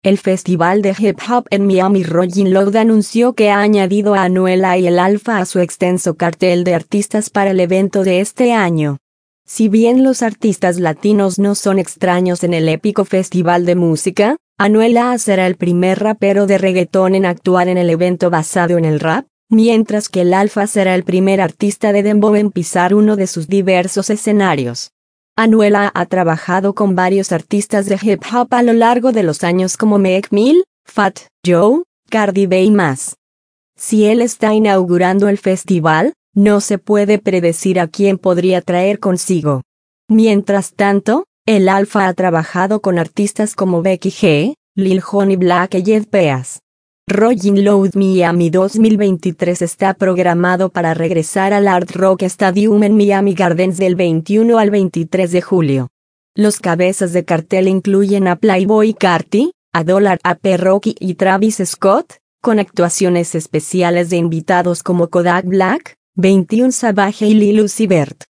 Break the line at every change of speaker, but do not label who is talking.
El Festival de Hip Hop en Miami Rolling Loud anunció que ha añadido a Anuela y el Alfa a su extenso cartel de artistas para el evento de este año. Si bien los artistas latinos no son extraños en el épico festival de música, Anuela será el primer rapero de reggaetón en actuar en el evento basado en el rap, mientras que el Alfa será el primer artista de dembow en pisar uno de sus diversos escenarios. Anuela ha trabajado con varios artistas de hip hop a lo largo de los años como Meek Mill, Fat Joe, Cardi B y más. Si él está inaugurando el festival, no se puede predecir a quién podría traer consigo. Mientras tanto, el Alfa ha trabajado con artistas como Becky G, Lil Jon y Black Eyed Peas. Rolling Loud Miami 2023 está programado para regresar al Hard Rock Stadium en Miami Gardens del 21 al 23 de julio. Los cabezas de cartel incluyen a Playboi Carti, a $AP Rocky y Travis Scott, con actuaciones especiales de invitados como Kodak Black, 21 Savage y Lil Uzi Vert.